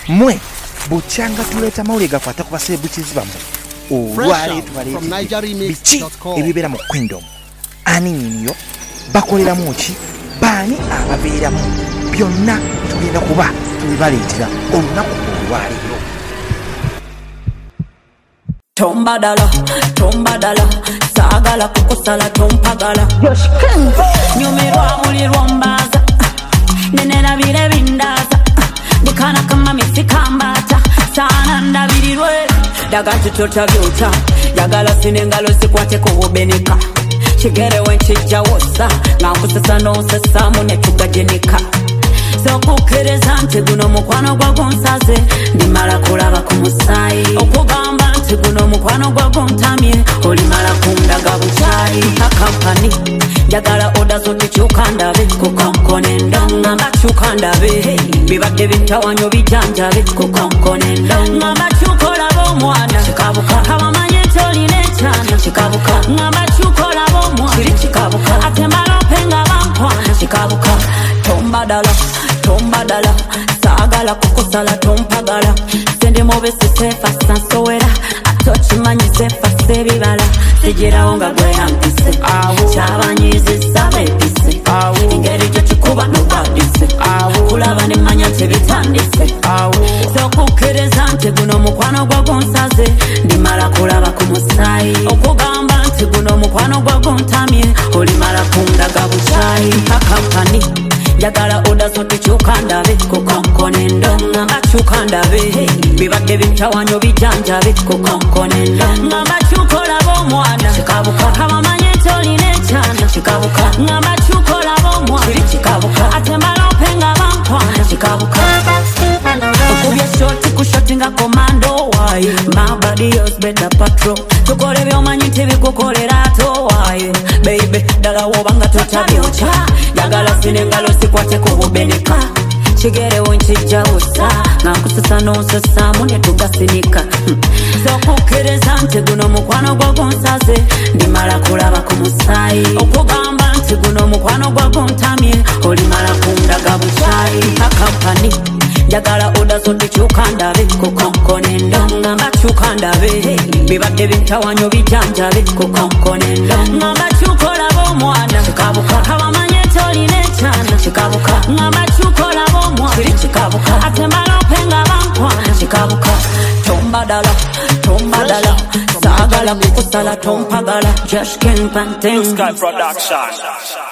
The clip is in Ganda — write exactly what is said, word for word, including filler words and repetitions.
mwe bukyanga tuleeta mawulire gakwata ku basebukizi bammwe olwaleero tubaleetedde biki ebibeera mu kingdom, ani nyiniyo, bakoleramu ki, baani ababeeramu, byonna tugenda kuba tubibaleetera olunaku olwaleero. Tombadala, tombadala, sagala kukusala tompagala. Nyumirwa mulirwa mbaza, nenera bire bindaza. Ndikana kama misikambata, sana ndabirirwe. Daga tutota byota, yagala sinengalo zikwate kububenika. Chigere wenchija wosa, ngakusesa nosesa mune tugajenika. Sokukereza nti guno mukwano gwa gonsaze, ndimala kulaba ku musayi. Okugamba nti guno mukwano gwa gontamye, olimala kundaga buchayi. Akampani, jagala oda zote chukandabe, kukankone ndonga mba chukandabe. Bibadde bintawanyo bijanjabe, kukankone ndonga ngamba chukola bomwana, chikabuka. Kawamanye toline chana, chikabuka. Ngamba chukola bomwana, chikabuka. Atembala penga bampwana, chikabuka. Tombadala, tombadala, sagala kukusala tompagala. Sende mobe sisefa sansowera, atochimanyi sefa sebibala. Sijira onga gwe ampise, chabanyizi sabe pise. Ingeri jochikuba nubadise, kulaba ne manya tebitandise. Sokukereza nti guno mukwano gwa gonsaze, ndimala kulaba ku musayi. Okugamba nti guno mukwano gwa gontamye, olimala kundaga buchayi. Akampani, jagala oda zote chukandabe, kukankone ndonga mba chukandabe. Bibadde bintawanyo bijanjabe, kukankone ndonga ngamba chukola bomwana, chikabuka. Kawamanye toline chana, chikabuka. Ngamba chukola bomwana, chikabuka. Atembala openga bampwana, chikabuka. Okubye shoti kushoti nga komando wayi. My body is better patrol. Tukole byomanyi tebikukolera ato wayi. Baby, dala wobanga totabyocha. Jagala sinengalo sikwate kububenika. Chigere wenchija usa, ngakusesa nosesa mune tugasinika. Sokukereza nti guno mukwano gwa gonsaze, ndimala kulaba ku musayi. Okugamba nti guno mukwano gwa gontamye, olimala kundaga buchayi. Akampani, jagala oda zote chukandabe, kukankone ndonga mba chukandabe. Bibadde bintawanyo bijanjabe, kukankone ndonga ngamba chukola bomwana, chikabuka. Kawamanye toline chana, chikabuka. Ngamba chukola bomwana, chikabuka. Atembala openga bampwana, chikabuka. Tombadala, tombadala, sagala kukusala tompagala. Josh King Panteng Sky Production.